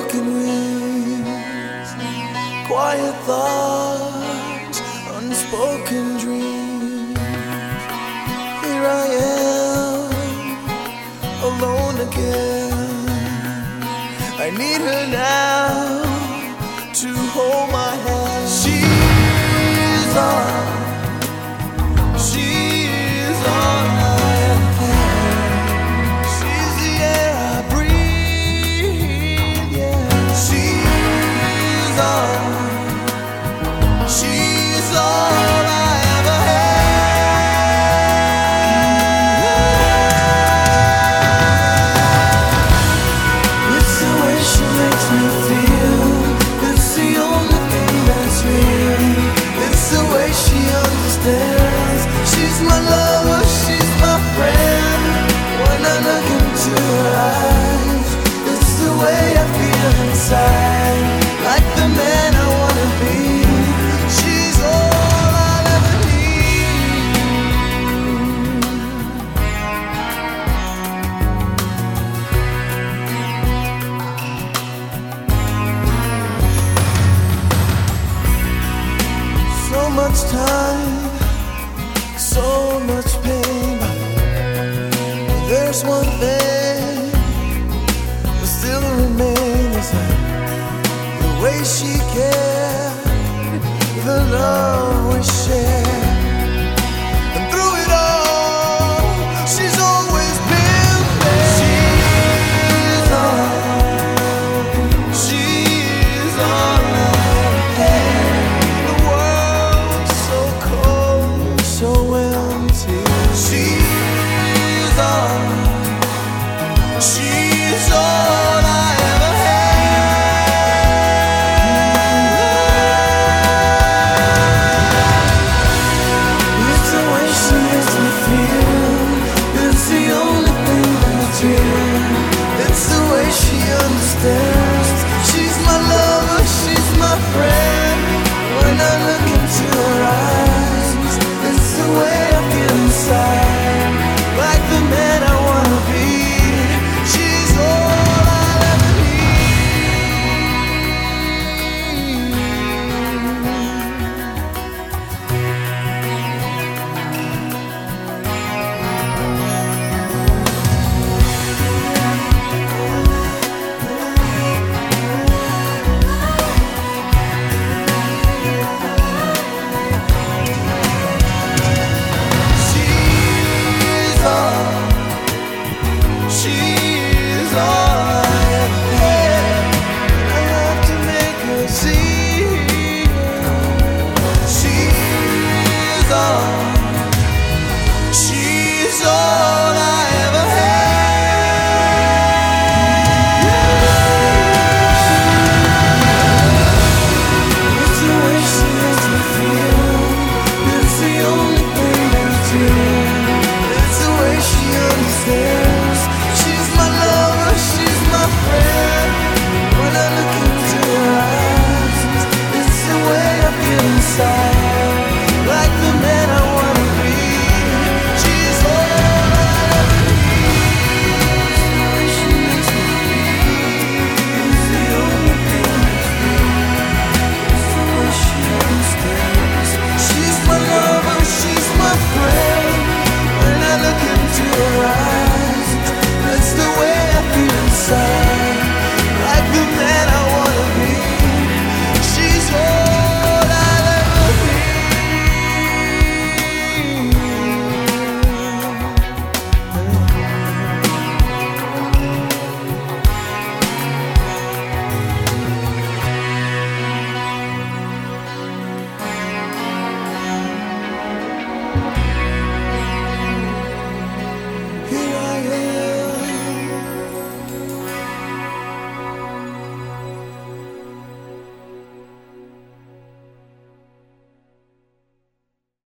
broken wings, quiet thoughts, unspoken dreams. Here I am, alone again. I need her now to hold my hand. She's all I have. She's the air I breathe, yeah. She's all I ever had. It's the way she makes me feel. It's the only thing that's real. It's the way she understands. She's my lover, she's my friend. When I look into her eyes, it's the way I feel inside. Like the man I wanna be. She's all I'll ever need. So much time, so much pain. There's one thing that still remains, the way she cared, the love we shared. And through it all, she's always been there. She's all I had. The world's so cold, so empty. She's all I ever had. It's the way she makes me feel. It's the only thing that's real. It's the way she understands. She's my lover, she's my friend.